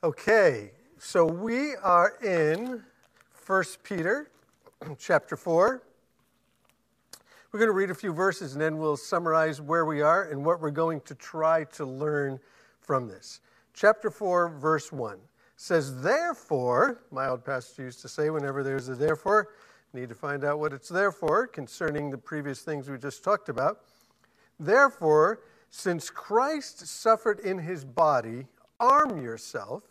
Okay, so we are in 1 Peter chapter 4. We're going to read a few verses and then we'll summarize where we are and what we're going to try to learn from this. Chapter 4, verse 1 says, "Therefore," my old pastor used to say whenever there's a therefore, need to find out what it's there for concerning the previous things we just talked about. "Therefore, since Christ suffered in his body, arm yourself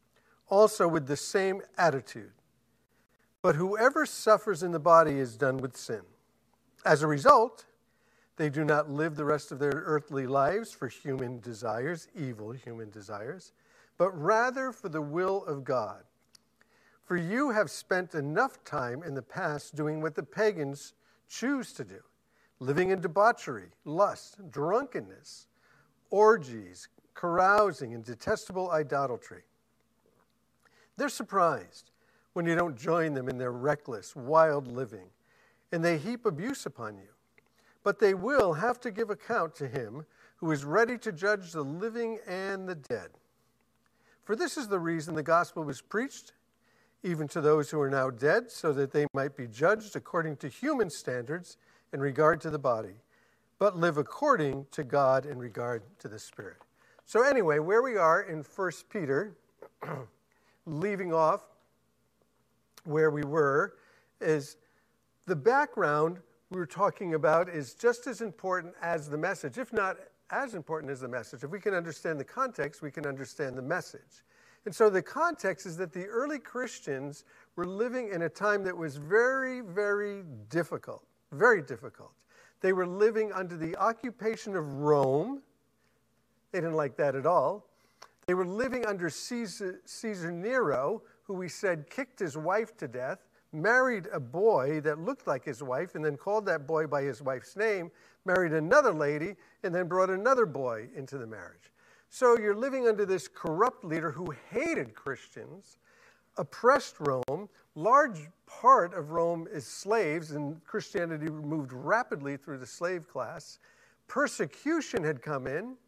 also with the same attitude. But whoever suffers in the body is done with sin. As a result, they do not live the rest of their earthly lives for human desires, evil human desires, but rather for the will of God. For you have spent enough time in the past doing what the pagans choose to do, living in debauchery, lust, drunkenness, orgies, carousing, and detestable idolatry. They're surprised when you don't join them in their reckless, wild living, and they heap abuse upon you. But they will have to give account to him who is ready to judge the living and the dead. For this is the reason the gospel was preached, even to those who are now dead, so that they might be judged according to human standards in regard to the body, but live according to God in regard to the Spirit." So anyway, where we are in 1 Peter, leaving off where we were, is the background we were talking about is just as important as the message, if not as important as the message. If we can understand the context, we can understand the message. And so the context is that the early Christians were living in a time that was very, very difficult, very difficult. They were living under the occupation of Rome. They didn't like that at all. They were living under Caesar Nero, who we said kicked his wife to death, married a boy that looked like his wife, and then called that boy by his wife's name, married another lady, and then brought another boy into the marriage. So you're living under this corrupt leader who hated Christians, oppressed Rome. Large part of Rome is slaves, and Christianity moved rapidly through the slave class. Persecution had come in.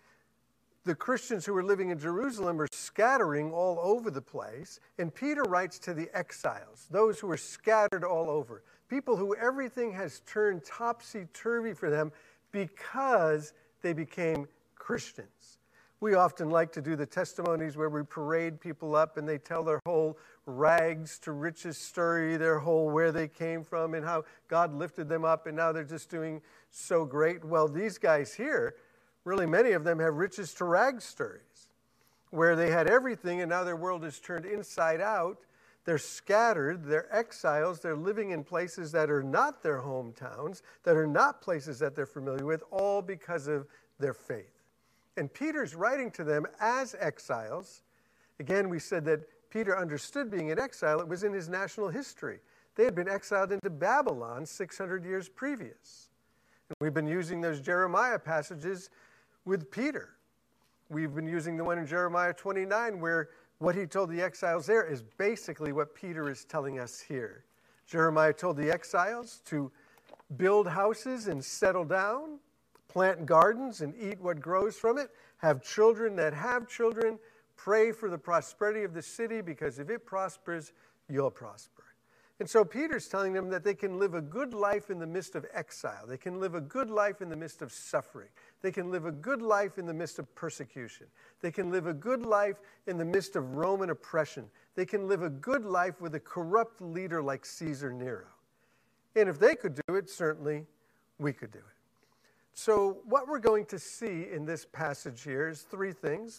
The Christians who were living in Jerusalem are scattering all over the place. And Peter writes to the exiles, those who are scattered all over, people who everything has turned topsy-turvy for them because they became Christians. We often like to do the testimonies where we parade people up and they tell their whole rags to riches story, their whole where they came from and how God lifted them up and now they're just doing so great. Well, these guys here, really, many of them have riches to rags stories, where they had everything and now their world is turned inside out. They're scattered, they're exiles, they're living in places that are not their hometowns, that are not places that they're familiar with, all because of their faith. And Peter's writing to them as exiles. Again, we said that Peter understood being in exile. It was in his national history. They had been exiled into Babylon 600 years previous. And we've been using those Jeremiah passages with Peter. We've been using the one in Jeremiah 29 where what he told the exiles there is basically what Peter is telling us here. Jeremiah told the exiles to build houses and settle down, plant gardens and eat what grows from it, have children that have children, pray for the prosperity of the city because if it prospers, you'll prosper. And so Peter's telling them that they can live a good life in the midst of exile. They can live a good life in the midst of suffering. They can live a good life in the midst of persecution. They can live a good life in the midst of Roman oppression. They can live a good life with a corrupt leader like Caesar Nero. And if they could do it, certainly we could do it. So what we're going to see in this passage here is three things.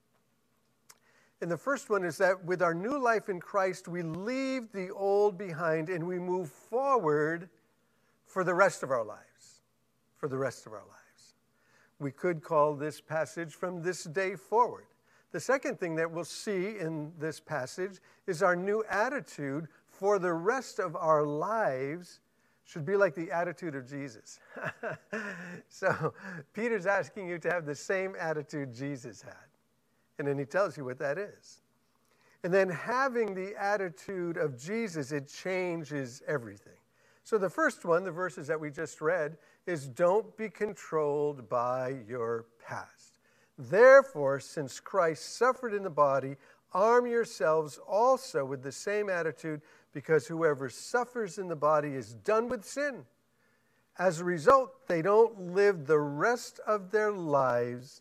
And the first one is that with our new life in Christ, we leave the old behind and we move forward for the rest of our lives. For the rest of our lives. We could call this passage from this day forward. The second thing that we'll see in this passage is our new attitude for the rest of our lives should be like the attitude of Jesus. So Peter's asking you to have the same attitude Jesus had. And then he tells you what that is. And then having the attitude of Jesus, it changes everything. So the first one, the verses that we just read, is don't be controlled by your past. Therefore, since Christ suffered in the body, arm yourselves also with the same attitude, because whoever suffers in the body is done with sin. As a result, they don't live the rest of their lives,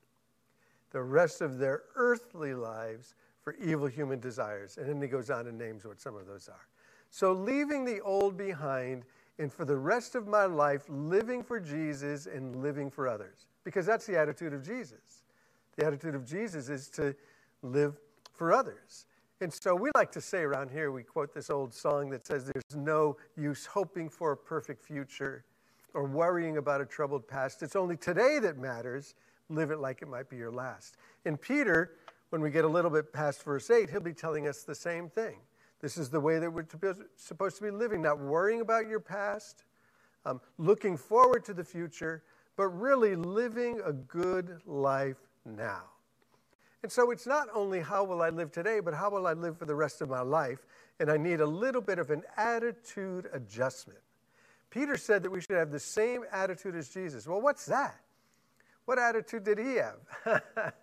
the rest of their earthly lives, for evil human desires. And then he goes on and names what some of those are. So leaving the old behind, and for the rest of my life, living for Jesus and living for others. Because that's the attitude of Jesus. The attitude of Jesus is to live for others. And so we like to say around here, we quote this old song that says, there's no use hoping for a perfect future or worrying about a troubled past. It's only today that matters. Live it like it might be your last. And Peter, when we get a little bit past verse 8, he'll be telling us the same thing. This is the way that we're supposed to be living, not worrying about your past, looking forward to the future, but really living a good life now. And so it's not only how will I live today, but how will I live for the rest of my life? And I need a little bit of an attitude adjustment. Peter said that we should have the same attitude as Jesus. Well, what's that? What attitude did he have?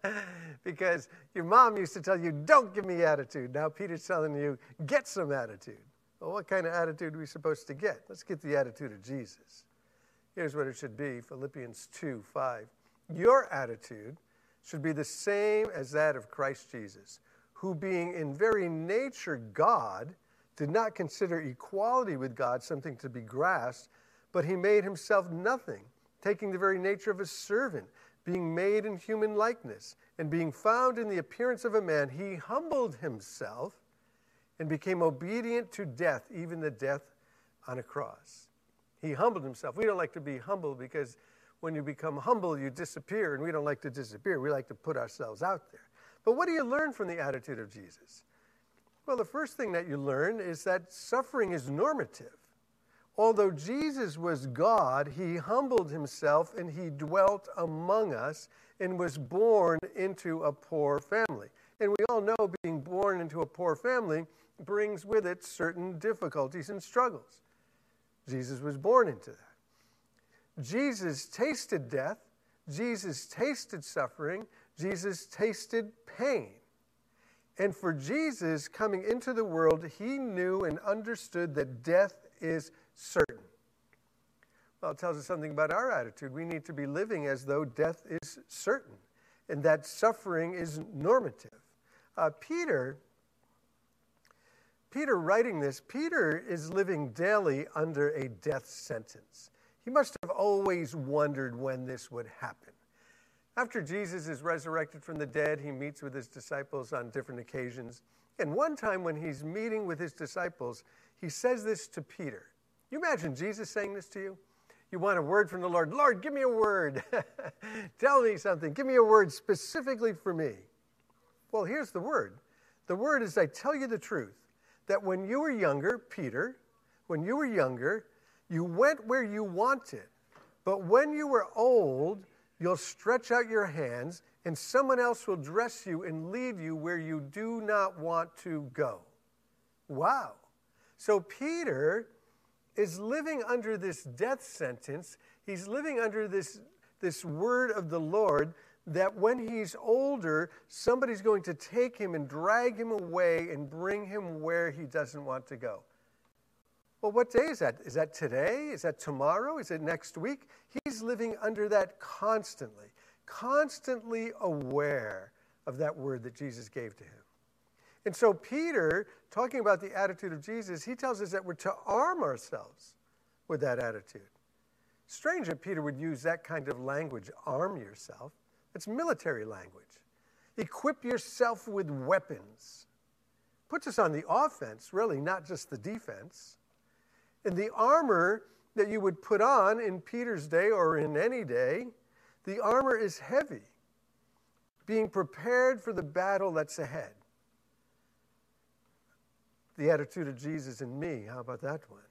Because your mom used to tell you, don't give me attitude. Now Peter's telling you, get some attitude. Well, what kind of attitude are we supposed to get? Let's get the attitude of Jesus. Here's what it should be, Philippians 2:5. Your attitude should be the same as that of Christ Jesus, who being in very nature God, did not consider equality with God something to be grasped, but he made himself nothing, taking the very nature of a servant, being made in human likeness, and being found in the appearance of a man, he humbled himself and became obedient to death, even the death on a cross. He humbled himself. We don't like to be humble because when you become humble, you disappear, and we don't like to disappear. We like to put ourselves out there. But what do you learn from the attitude of Jesus? Well, the first thing that you learn is that suffering is normative. Although Jesus was God, he humbled himself and he dwelt among us and was born into a poor family. And we all know being born into a poor family brings with it certain difficulties and struggles. Jesus was born into that. Jesus tasted death. Jesus tasted suffering. Jesus tasted pain. And for Jesus coming into the world, he knew and understood that death is certain. Well, it tells us something about our attitude. We need to be living as though death is certain and that suffering is normative. Peter writing this, Peter is living daily under a death sentence. He must have always wondered when this would happen. After Jesus is resurrected from the dead, he meets with his disciples on different occasions. And one time when he's meeting with his disciples, he says this to Peter. You imagine Jesus saying this to you? You want a word from the Lord. Lord, give me a word. Tell me something. Give me a word specifically for me. Well, here's the word. The word is, I tell you the truth, that when you were younger, Peter, when you were younger, you went where you wanted. But when you were old, you'll stretch out your hands, and someone else will dress you and lead you where you do not want to go. Wow. So Peter is living under this death sentence. He's living under this word of the Lord that when he's older, somebody's going to take him and drag him away and bring him where he doesn't want to go. Well, what day is that? Is that today? Is that tomorrow? Is it next week? He's living under that constantly aware of that word that Jesus gave to him. And so Peter, talking about the attitude of Jesus, he tells us that we're to arm ourselves with that attitude. Strange that Peter would use that kind of language, arm yourself. It's military language. Equip yourself with weapons. Puts us on the offense, really, not just the defense. And the armor that you would put on in Peter's day or in any day, the armor is heavy, being prepared for the battle that's ahead. The attitude of Jesus in me, how about that one?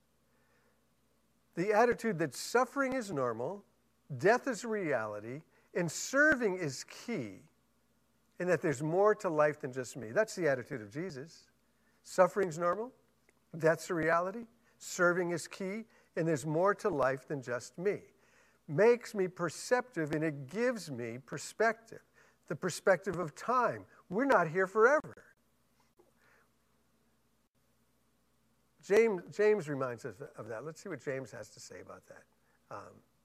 The attitude that suffering is normal, death is a reality, and serving is key, and that there's more to life than just me. That's the attitude of Jesus. Suffering's normal, death's a reality, serving is key, and there's more to life than just me. makes me perceptive and it gives me perspective, the perspective of time. We're not here forever. James reminds us of that. Let's see what James has to say about that.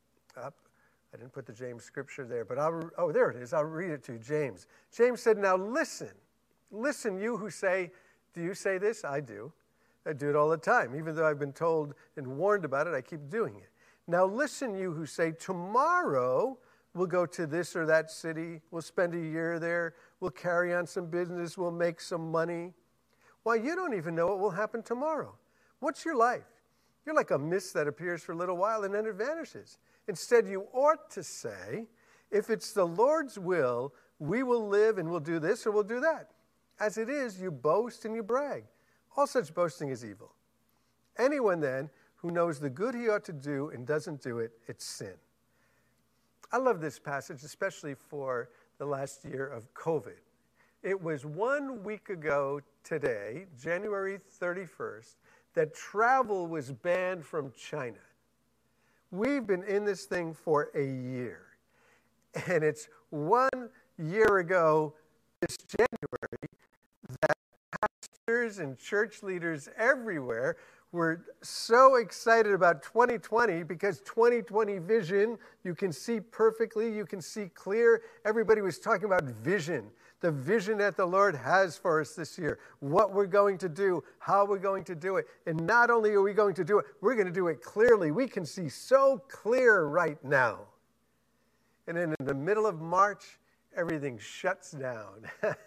I didn't put the James scripture there, but there it is. I'll read it to you. James. James said, now listen, you who say, do you say this? I do. I do it all the time. Even though I've been told and warned about it, I keep doing it. Now listen, you who say, tomorrow we'll go to this or that city, we'll spend a year there, we'll carry on some business, we'll make some money. Why, you don't even know what will happen tomorrow. What's your life? You're like a mist that appears for a little while and then it vanishes. Instead, you ought to say, if it's the Lord's will, we will live and we'll do this or we'll do that. As it is, you boast and you brag. All such boasting is evil. Anyone then who knows the good he ought to do and doesn't do it, it's sin. I love this passage, especially for the last year of COVID. It was 1 week ago today, January 31st, that travel was banned from China. We've been in this thing for a year. And it's 1 year ago this January that pastors and church leaders everywhere were so excited about 2020 because 2020 vision, you can see perfectly, you can see clear. Everybody was talking about vision, the vision that the Lord has for us this year, what we're going to do, how we're going to do it. And not only are we going to do it, we're going to do it clearly. We can see so clear right now. And then in the middle of March, everything shuts down.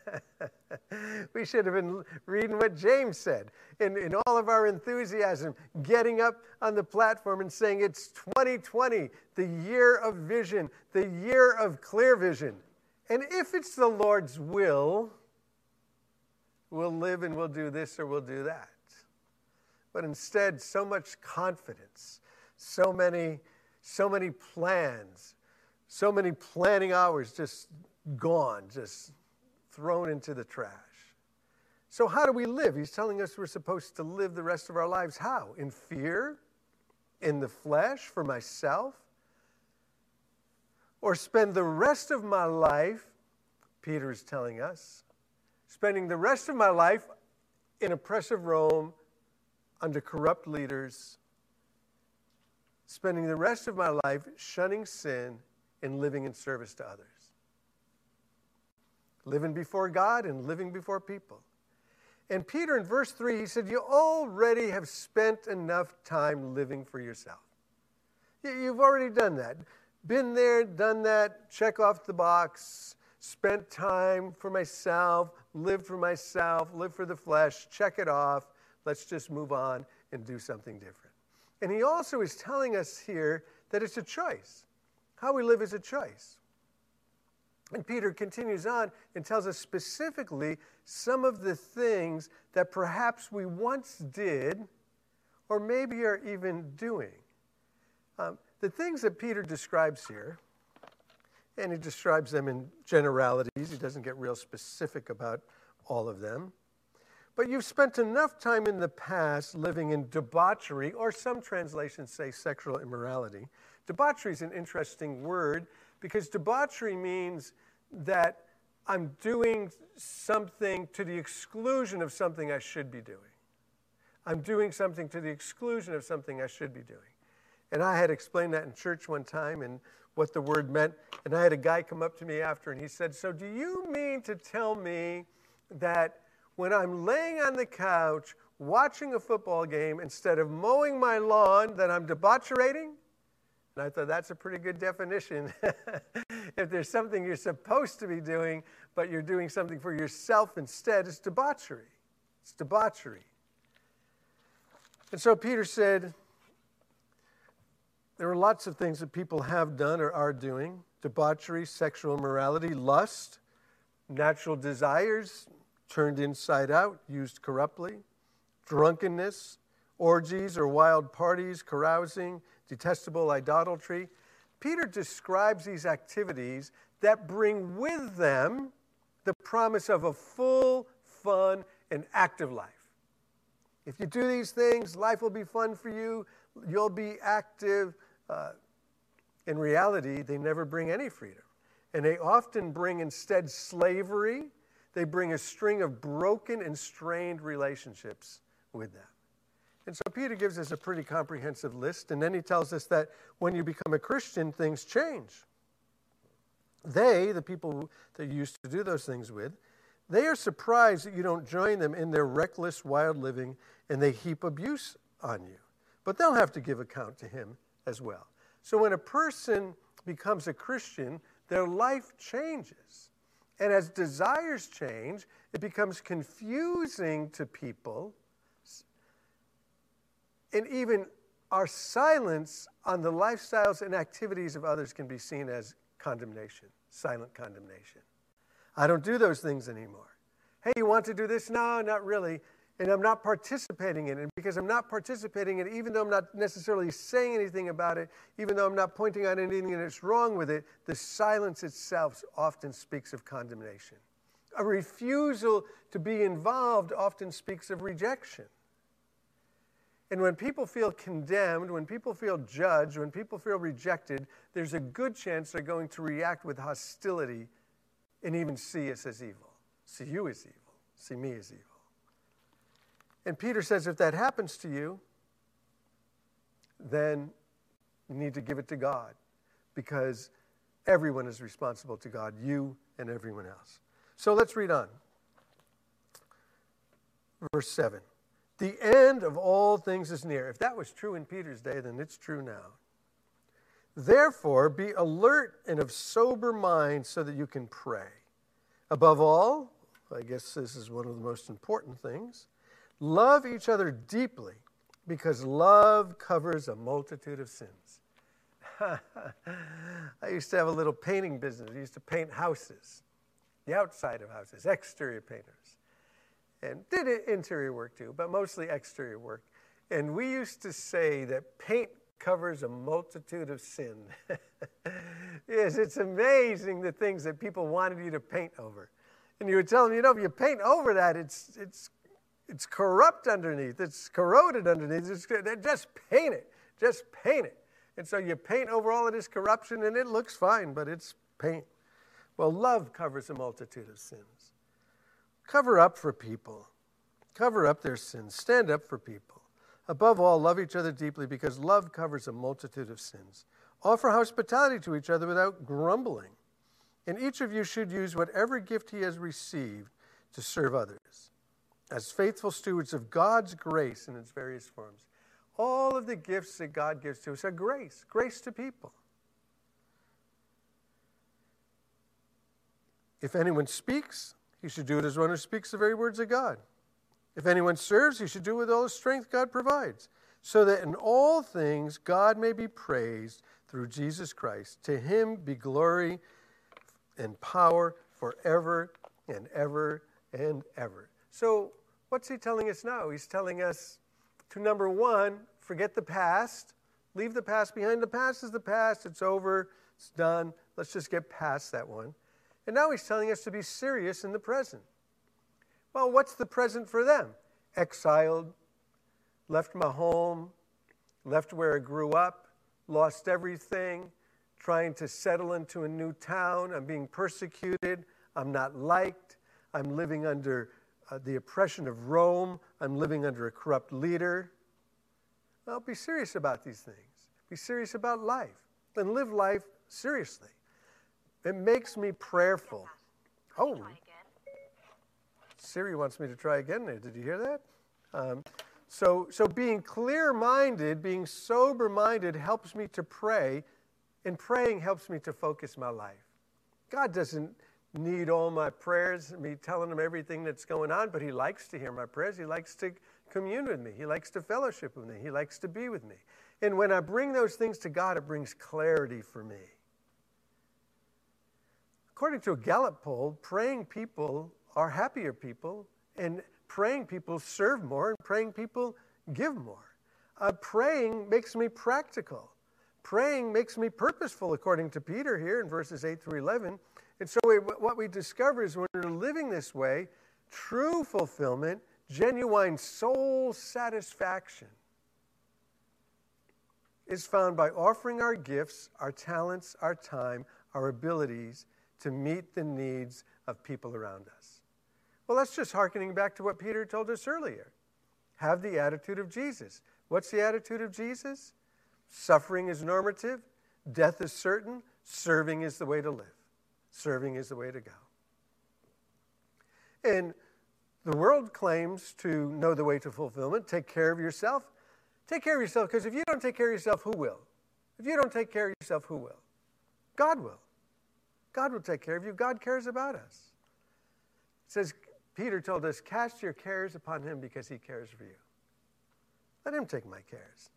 We should have been reading what James said. In all of our enthusiasm, getting up on the platform and saying it's 2020, the year of vision, the year of clear vision. And if it's the Lord's will, we'll live and we'll do this or we'll do that. But instead, so much confidence, so many plans, so many planning hours just gone, just thrown into the trash. So how do we live? He's telling us we're supposed to live the rest of our lives. How? In fear? In the flesh? For myself? Or spend the rest of my life, Peter is telling us, spending the rest of my life in oppressive Rome under corrupt leaders, spending the rest of my life shunning sin and living in service to others. Living before God and living before people. And Peter in verse 3, he said, you already have spent enough time living for yourself. You've already done that. Been there, done that, check off the box, spent time for myself, lived for myself, lived for the flesh, check it off. Let's just move on and do something different. And he also is telling us here that it's a choice. How we live is a choice. And Peter continues on and tells us specifically some of the things that perhaps we once did or maybe are even doing. The things that Peter describes here, and he describes them in generalities. He doesn't get real specific about all of them. But you've spent enough time in the past living in debauchery, or some translations say sexual immorality. Debauchery is an interesting word because debauchery means that I'm doing something to the exclusion of something I should be doing. I'm doing something to the exclusion of something I should be doing. And I had explained that in church one time and what the word meant. And I had a guy come up to me after and he said, so do you mean to tell me that when I'm laying on the couch watching a football game, instead of mowing my lawn, that I'm debaucherating? And I thought that's a pretty good definition. If there's something you're supposed to be doing, but you're doing something for yourself instead, it's debauchery. It's debauchery. And so Peter said, there are lots of things that people have done or are doing. Debauchery, sexual immorality, lust, natural desires turned inside out, used corruptly, drunkenness, orgies or wild parties, carousing, detestable idolatry. Peter describes these activities that bring with them the promise of a full, fun, and active life. If you do these things, life will be fun for you. You'll be active. In reality, they never bring any freedom. And they often bring instead slavery. They bring a string of broken and strained relationships with them. And so Peter gives us a pretty comprehensive list, and then he tells us that when you become a Christian, things change. They, the people that you used to do those things with, they are surprised that you don't join them in their reckless, wild living, and they heap abuse on you. But they'll have to give account to him as well. So when a person becomes a Christian, their life changes. And as desires change, it becomes confusing to people. And even our silence on the lifestyles and activities of others can be seen as condemnation, silent condemnation. I don't do those things anymore. Hey, you want to do this? No, not really. And I'm not participating in it. Because I'm not participating in it, even though I'm not necessarily saying anything about it, even though I'm not pointing out anything that's wrong with it, the silence itself often speaks of condemnation. A refusal to be involved often speaks of rejection. And when people feel condemned, when people feel judged, when people feel rejected, there's a good chance they're going to react with hostility and even see us as evil, see you as evil, see me as evil. And Peter says if that happens to you, then you need to give it to God, because everyone is responsible to God, you and everyone else. So let's read on. Verse 7. The end of all things is near. If that was true in Peter's day, then it's true now. Therefore, be alert and of sober mind so that you can pray. Above all, I guess this is one of the most important things, love each other deeply, because love covers a multitude of sins. I used to have a little painting business. I used to paint houses, the outside of houses, exterior painters. And did interior work too, but mostly exterior work. And we used to say that paint covers a multitude of sin. Yes, it's amazing the things that people wanted you to paint over. And you would tell them, if you paint over that, it's corrupt underneath. It's corroded underneath. Just paint it. Just paint it. And so you paint over all of this corruption, and it looks fine, but it's paint. Well, love covers a multitude of sins. Cover up for people. Cover up their sins. Stand up for people. Above all, love each other deeply, because love covers a multitude of sins. Offer hospitality to each other without grumbling. And each of you should use whatever gift he has received to serve others, as faithful stewards of God's grace in its various forms. All of the gifts that God gives to us are grace to people. If anyone speaks, he should do it as one who speaks the very words of God. If anyone serves, he should do it with all the strength God provides, so that in all things God may be praised through Jesus Christ. To him be glory and power forever and ever and ever. So what's he telling us now? He's telling us to, number one, forget the past. Leave the past behind. The past is the past. It's over. It's done. Let's just get past that one. And now he's telling us to be serious in the present. Well, what's the present for them? Exiled, left my home, left where I grew up, lost everything, trying to settle into a new town. I'm being persecuted. I'm not liked. I'm living under the oppression of Rome. I'm living under a corrupt leader. Well, be serious about these things. Be serious about life and live life seriously. It makes me prayerful. Oh, Siri wants me to try again there. Did you hear that? So being clear-minded, being sober-minded helps me to pray, and praying helps me to focus my life. God doesn't need all my prayers, me telling him everything that's going on, but he likes to hear my prayers. He likes to commune with me. He likes to fellowship with me. He likes to be with me. And when I bring those things to God, it brings clarity for me. According to a Gallup poll, praying people are happier people, and praying people serve more, and praying people give more. Praying makes me practical. Praying makes me purposeful, according to Peter here in verses 8 through 11. And so what we discover is when we're living this way, true fulfillment, genuine soul satisfaction is found by offering our gifts, our talents, our time, our abilities to meet the needs of people around us. Well, that's just hearkening back to what Peter told us earlier. Have the attitude of Jesus. What's the attitude of Jesus? Suffering is normative. Death is certain. Serving is the way to live. Serving is the way to go. And the world claims to know the way to fulfillment. Take care of yourself. Take care of yourself, because if you don't take care of yourself, who will? If you don't take care of yourself, who will? God will. God will take care of you. God cares about us. It says, Peter told us, cast your cares upon him because he cares for you. Let him take my cares.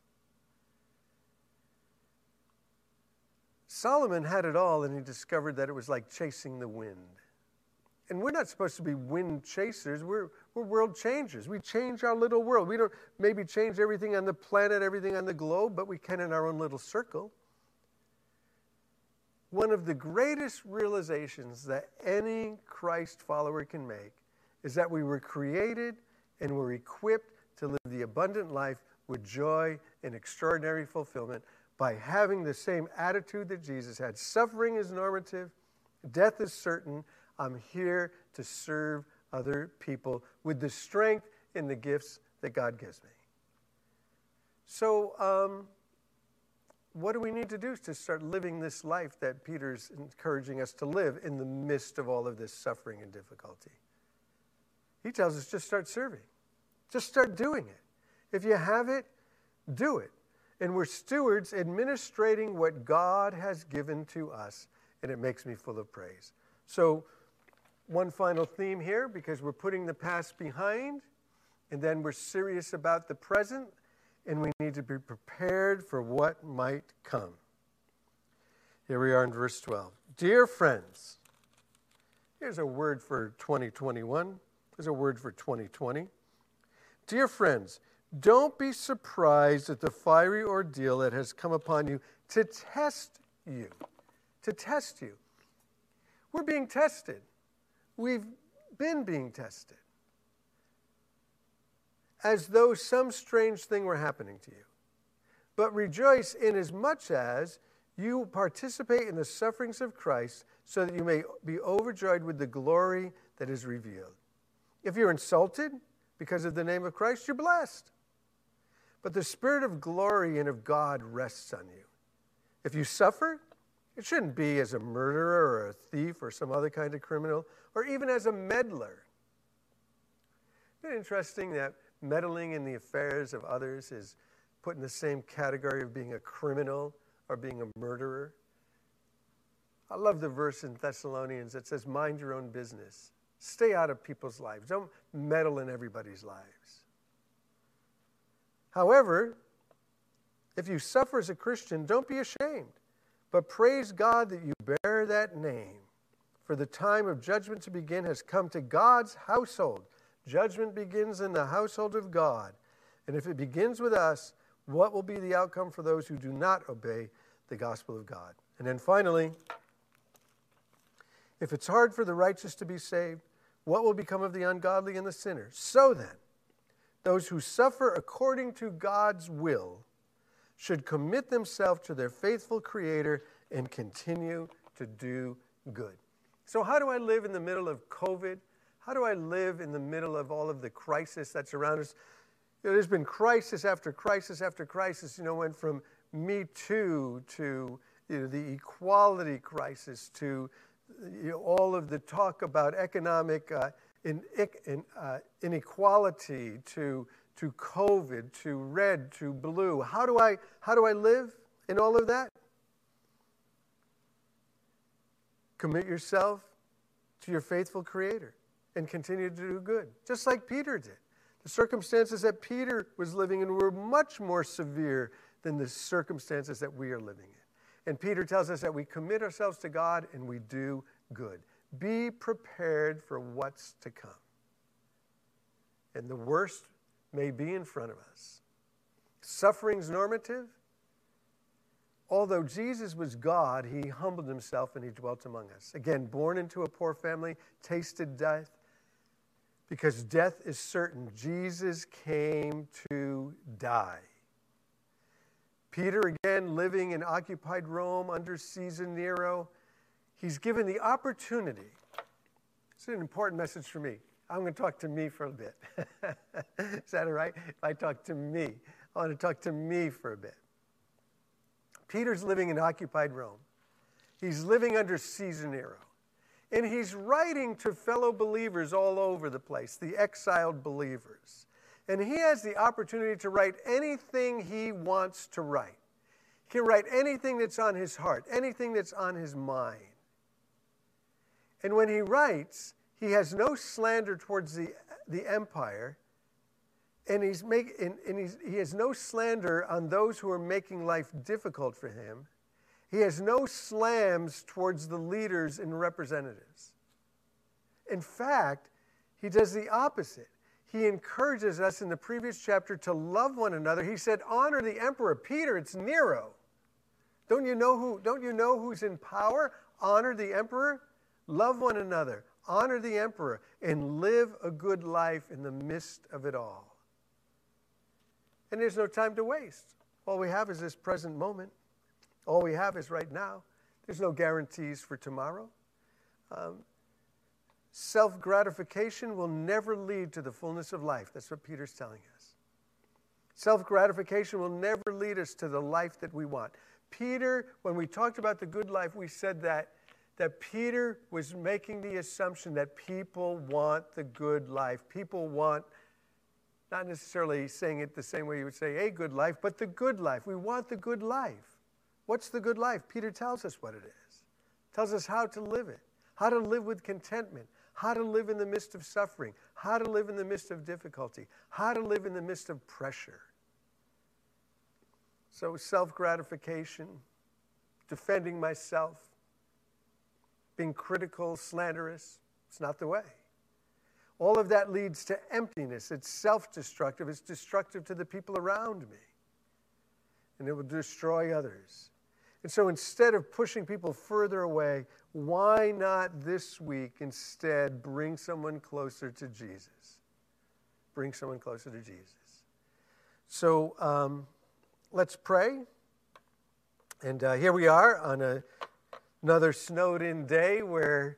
Solomon had it all, and he discovered that it was like chasing the wind. And we're not supposed to be wind chasers. We're world changers. We change our little world. We don't maybe change everything on the planet, everything on the globe, but we can in our own little circle. One of the greatest realizations that any Christ follower can make is that we were created and were equipped to live the abundant life with joy and extraordinary fulfillment by having the same attitude that Jesus had. Suffering is normative. Death is certain. I'm here to serve other people with the strength and the gifts that God gives me. So, what do we need to do to start living this life that Peter's encouraging us to live in the midst of all of this suffering and difficulty? He tells us just start serving. Just start doing it. If you have it, do it. And we're stewards administrating what God has given to us, and it makes me full of praise. So, one final theme here, because we're putting the past behind, and then we're serious about the present, and we need to be prepared for what might come. Here we are in verse 12. Dear friends, here's a word for 2021. There's a word for 2020. Dear friends, don't be surprised at the fiery ordeal that has come upon you to test you. To test you. We're being tested. We've been being tested. As though some strange thing were happening to you. But rejoice inasmuch as you participate in the sufferings of Christ, so that you may be overjoyed with the glory that is revealed. If you're insulted because of the name of Christ, you're blessed. But the Spirit of glory and of God rests on you. If you suffer, it shouldn't be as a murderer or a thief or some other kind of criminal, or even as a meddler. Isn't it interesting that meddling in the affairs of others is put in the same category of being a criminal or being a murderer? I love the verse in Thessalonians that says, mind your own business. Stay out of people's lives. Don't meddle in everybody's lives. However, if you suffer as a Christian, don't be ashamed, but praise God that you bear that name. For the time of judgment to begin has come to God's household. Judgment begins in the household of God. And if it begins with us, what will be the outcome for those who do not obey the gospel of God? And then finally, if it's hard for the righteous to be saved, what will become of the ungodly and the sinner? So then, those who suffer according to God's will should commit themselves to their faithful Creator and continue to do good. So how do I live in the middle of COVID? How do I live in the middle of all of the crisis that's around us? There's been crisis after crisis after crisis. Went from Me Too to the equality crisis to all of the talk about economic inequality to COVID, to red, to blue. How do I live in all of that? Commit yourself to your faithful Creator and continue to do good, just like Peter did. The circumstances that Peter was living in were much more severe than the circumstances that we are living in. And Peter tells us that we commit ourselves to God and we do good. Be prepared for what's to come. And the worst may be in front of us. Suffering's normative. Although Jesus was God, he humbled himself and he dwelt among us. Again, born into a poor family, tasted death. Because death is certain, Jesus came to die. Peter, again, living in occupied Rome under Caesar Nero, he's given the opportunity. It's an important message for me. I'm going to talk to me for a bit. Is that all right? If I talk to me, I want to talk to me for a bit. Peter's living in occupied Rome. He's living under Caesar Nero. And he's writing to fellow believers all over the place, the exiled believers. And he has the opportunity to write anything he wants to write. He can write anything that's on his heart, anything that's on his mind. And when he writes, he has no slander towards the empire, and he has no slander on those who are making life difficult for him. He has no slams towards the leaders and representatives. In fact, he does the opposite. He encourages us in the previous chapter to love one another. He said, honor the emperor. Peter, it's Nero. Don't you know who's in power? Honor the emperor. Love one another. Honor the emperor. And live a good life in the midst of it all. And there's no time to waste. All we have is this present moment. All we have is right now. There's no guarantees for tomorrow. Self-gratification will never lead to the fullness of life. That's what Peter's telling us. Self-gratification will never lead us to the life that we want. Peter, when we talked about the good life, we said that Peter was making the assumption that people want the good life. People want, not necessarily saying it the same way you would say a good life, but the good life. We want the good life. What's the good life? Peter tells us what it is. Tells us how to live it. How to live with contentment. How to live in the midst of suffering. How to live in the midst of difficulty. How to live in the midst of pressure. So self-gratification, defending myself, being critical, slanderous, it's not the way. All of that leads to emptiness. It's self-destructive. It's destructive to the people around me. And it will destroy others. And so instead of pushing people further away, why not this week instead bring someone closer to Jesus? Bring someone closer to Jesus. So let's pray. And here we are on another snowed-in day where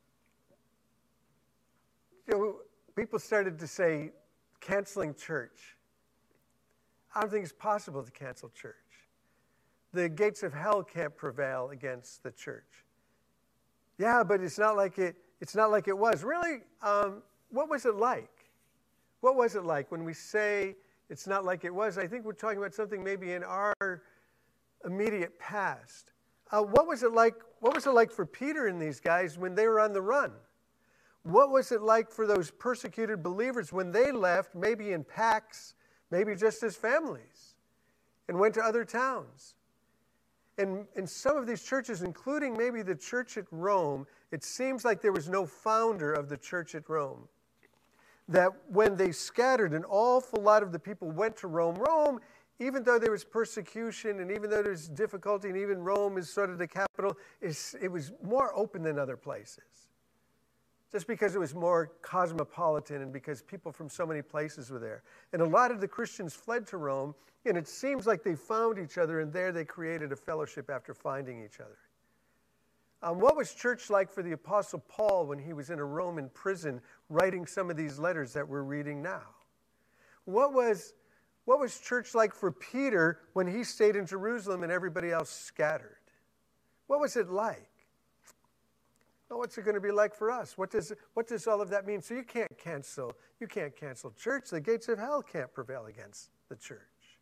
people started to say, canceling church. I don't think it's possible to cancel church. The gates of hell can't prevail against the church. Yeah, but it's not like it was. Really, what was it like? What was it like when we say it's not like it was? I think we're talking about something maybe in our immediate past. What was it like? What was it like for Peter and these guys when they were on the run? What was it like for those persecuted believers when they left, maybe in packs, maybe just as families, and went to other towns? And in some of these churches, including maybe the church at Rome, it seems like there was no founder of the church at Rome. That when they scattered, an awful lot of the people went to Rome, even though there was persecution and even though there's difficulty, and even Rome is sort of the capital, it was more open than other places. Just because it was more cosmopolitan and because people from so many places were there. And a lot of the Christians fled to Rome, and it seems like they found each other, and there they created a fellowship after finding each other. What was church like for the Apostle Paul when he was in a Roman prison writing some of these letters that we're reading now? What was church like for Peter when he stayed in Jerusalem and everybody else scattered? What was it like? Well, what's it going to be like for us? What does all of that mean? So you can't cancel church. The gates of hell can't prevail against the church.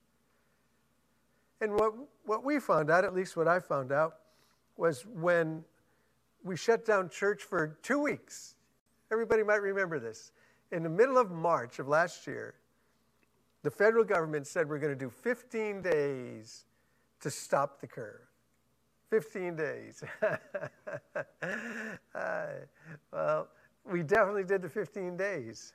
And what we found out, at least what I found out, was when we shut down church for 2 weeks. Everybody might remember this. In the middle of March of last year, the federal government said we're going to do 15 days to stop the curve. 15 days. Well, we definitely did the 15 days.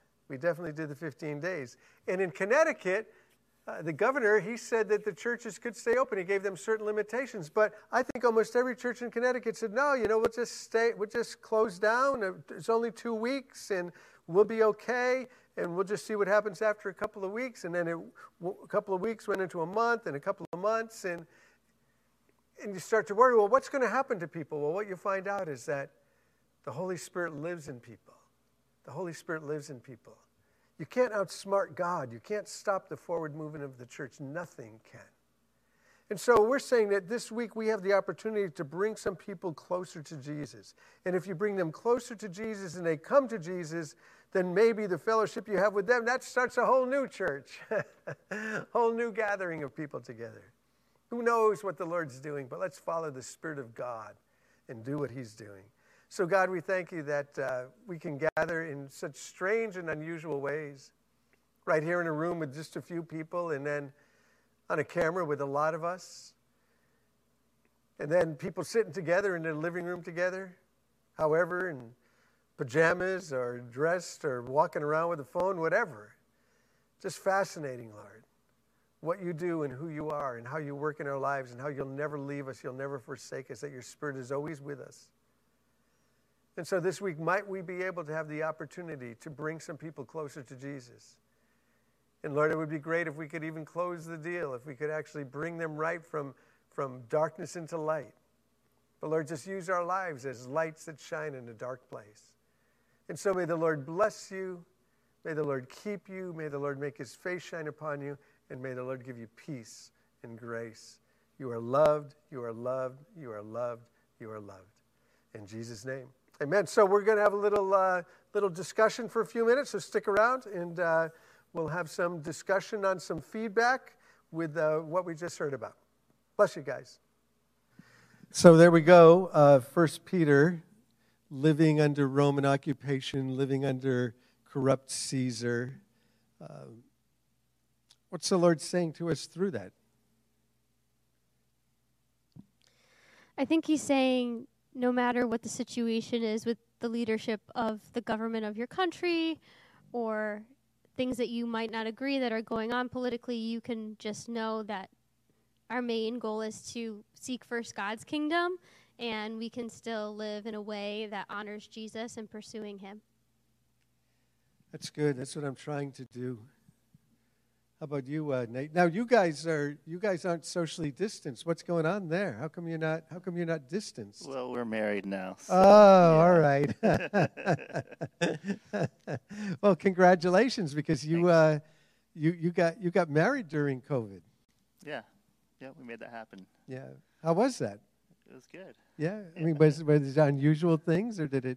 And in Connecticut, the governor, he said that the churches could stay open. He gave them certain limitations. But I think almost every church in Connecticut said, no, we'll just close down. It's only 2 weeks, and we'll be okay, and we'll just see what happens after a couple of weeks. And then a couple of weeks went into a month, and a couple of months, and you start to worry, well, what's going to happen to people? Well, what you find out is that the Holy Spirit lives in people. The Holy Spirit lives in people. You can't outsmart God. You can't stop the forward movement of the church. Nothing can. And so we're saying that this week we have the opportunity to bring some people closer to Jesus. And if you bring them closer to Jesus and they come to Jesus, then maybe the fellowship you have with them, that starts a whole new church, a whole new gathering of people together. Who knows what the Lord's doing, but let's follow the Spirit of God and do what he's doing. So God, we thank you that we can gather in such strange and unusual ways, right here in a room with just a few people, and then on a camera with a lot of us, and then people sitting together in their living room together, however, in pajamas or dressed or walking around with a phone, whatever. Just fascinating, Lord, what you do and who you are and how you work in our lives and how you'll never leave us, you'll never forsake us, that your Spirit is always with us. And so this week, might we be able to have the opportunity to bring some people closer to Jesus? And Lord, it would be great if we could even close the deal, if we could actually bring them right from darkness into light. But Lord, just use our lives as lights that shine in a dark place. And so may the Lord bless you. May the Lord keep you. May the Lord make his face shine upon you. And may the Lord give you peace and grace. You are loved. You are loved. You are loved. You are loved. In Jesus' name. Amen. So we're going to have a little discussion for a few minutes. So stick around and we'll have some discussion on some feedback with what we just heard about. Bless you guys. So there we go. 1 Peter, living under Roman occupation, living under corrupt Caesar. What's the Lord saying to us through that? I think he's saying no matter what the situation is with the leadership of the government of your country or things that you might not agree that are going on politically, you can just know that our main goal is to seek first God's kingdom, and we can still live in a way that honors Jesus and pursuing him. That's good. That's what I'm trying to do. How about you, Nate? Now you guys aren't socially distanced. What's going on there? How come you're not distanced? Well, we're married now. So, all right. Well, congratulations, because you got married during COVID. Yeah, we made that happen. Yeah. How was that? It was good. Yeah. I mean, was it unusual things, or did it?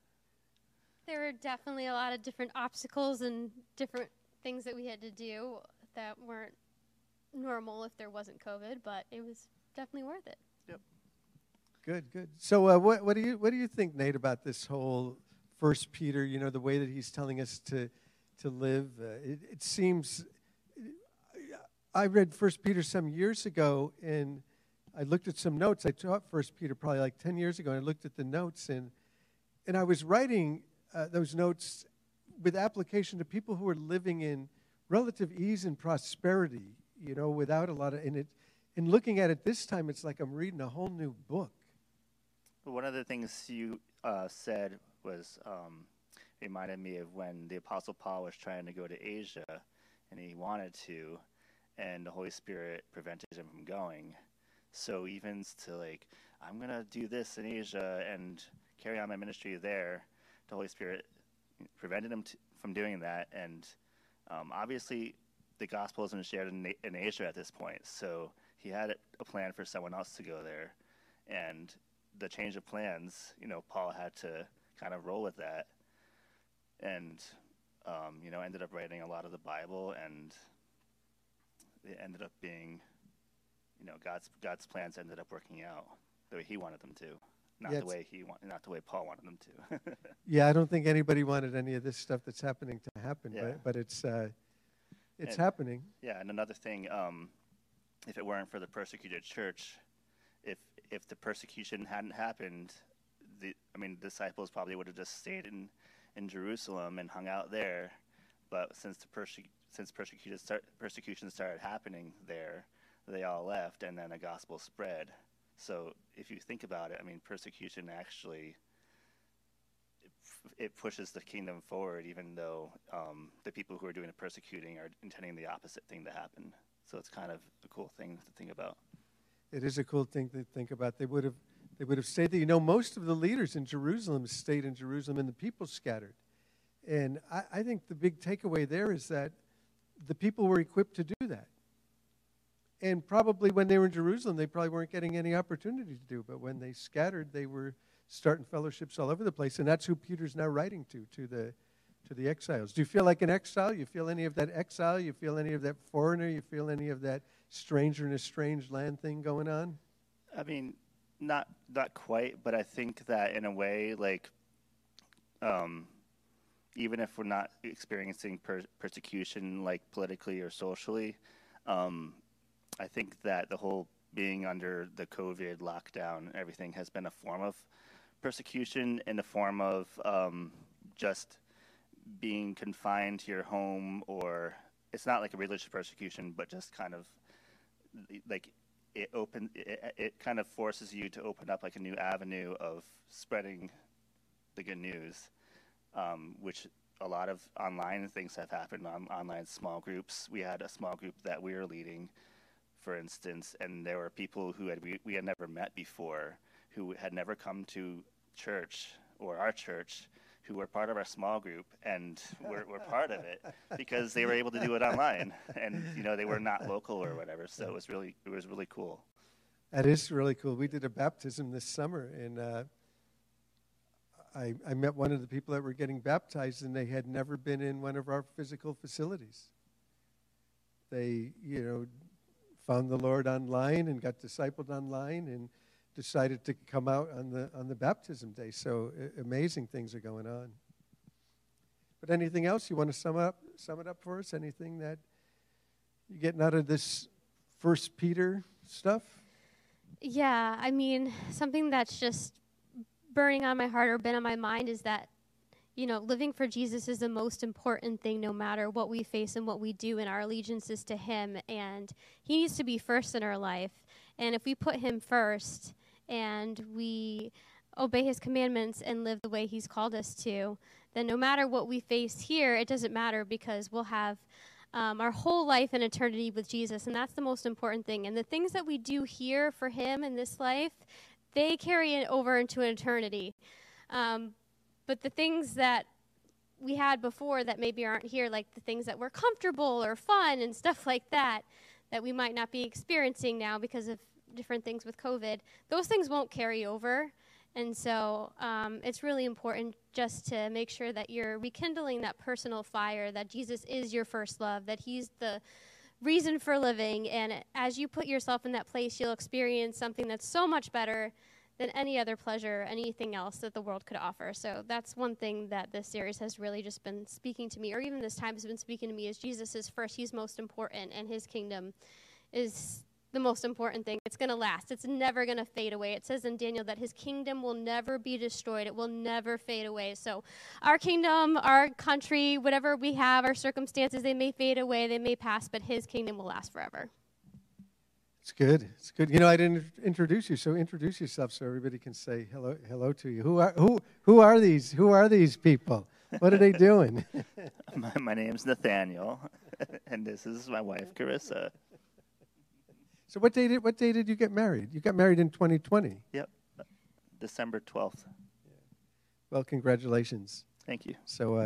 There were definitely a lot of different obstacles and different things that we had to do that weren't normal if there wasn't COVID, but it was definitely worth it. Yep. Good. So what do you think, Nate, about this whole 1 Peter, the way that he's telling us to live? It seems, I read 1 Peter some years ago, and I looked at some notes. I taught 1 Peter probably like 10 years ago, and I looked at the notes, and I was writing those notes with application to people who are living in relative ease and prosperity, without a lot of, and looking at it this time, it's like I'm reading a whole new book. One of the things you said was reminded me of when the Apostle Paul was trying to go to Asia, and he wanted to, and the Holy Spirit prevented him from going. So even to I'm going to do this in Asia and carry on my ministry there, the Holy Spirit prevented him from doing that, and obviously the gospel isn't shared in Asia at this point, so he had a plan for someone else to go there, and the change of plans, Paul had to kind of roll with that, and ended up writing a lot of the Bible, and it ended up being, God's plans ended up working out the way he wanted them to. Not the way Paul wanted them to. Yeah, I don't think anybody wanted any of this stuff that's happening to happen, yeah. but it's happening. Yeah, and another thing, if it weren't for the persecuted church, if the persecution hadn't happened, the disciples probably would have just stayed in Jerusalem and hung out there. But since persecution started happening there, they all left, and then the gospel spread. So if you think about it, persecution actually it pushes the kingdom forward, even though the people who are doing the persecuting are intending the opposite thing to happen. So it's kind of a cool thing to think about. It is a cool thing to think about. They would have stayed there. Most of the leaders in Jerusalem stayed in Jerusalem, and the people scattered. And I think the big takeaway there is that the people were equipped to do that. And probably when they were in Jerusalem, they probably weren't getting any opportunity to do. But when they scattered, they were starting fellowships all over the place. And that's who Peter's now writing to the exiles. Do you feel like an exile? You feel any of that exile? You feel any of that foreigner? You feel any of that stranger in a strange land thing going on? I mean, not quite, but I think that in a way, like, even if we're not experiencing persecution, like politically or socially, I think that the whole being under the COVID lockdown and everything has been a form of persecution, in the form of just being confined to your home, or it's not like a religious persecution, but just kind of like it kind of forces you to open up like a new avenue of spreading the good news, which a lot of online things have happened on online small groups. We had a small group that we were leading, for instance, and there were people who we had never met before, who had never come to church or our church, who were part of our small group, and were part of it because they were able to do it online, and they were not local or whatever. So it was really cool. That is really cool. We did a baptism this summer, and I met one of the people that were getting baptized, and they had never been in one of our physical facilities. They, found the Lord online and got discipled online and decided to come out on the baptism day. So amazing things are going on. But anything else you want to sum it up for us? Anything that you're getting out of this 1 Peter stuff? Yeah, I mean, something that's just burning on my heart or been on my mind is that, living for Jesus is the most important thing, no matter what we face and what we do, and our allegiance is to him, and he needs to be first in our life. And if we put him first and we obey his commandments and live the way he's called us to, then no matter what we face here, it doesn't matter, because we'll have our whole life and eternity with Jesus, and that's the most important thing. And the things that we do here for him in this life, they carry it over into eternity. But the things that we had before that maybe aren't here, like the things that were comfortable or fun and stuff like that we might not be experiencing now because of different things with COVID, those things won't carry over. And so it's really important just to make sure that you're rekindling that personal fire, that Jesus is your first love, that he's the reason for living. And as you put yourself in that place, you'll experience something that's so much better than any other pleasure, anything else that the world could offer. So that's one thing that this series has really just been speaking to me, or even this time has been speaking to me, is Jesus is first. He's most important, and his kingdom is the most important thing. It's going to last. It's never going to fade away. It says in Daniel that his kingdom will never be destroyed. It will never fade away. So our kingdom, our country, whatever we have, our circumstances, they may fade away, they may pass, but his kingdom will last forever. It's good. It's good. I didn't introduce you, so introduce yourself so everybody can say hello to you. Who are these people? What are they doing? My name's Nathaniel, and this is my wife, Carissa. So what day did you get married? You got married in 2020. Yep, December 12th. Well, congratulations. Thank you. So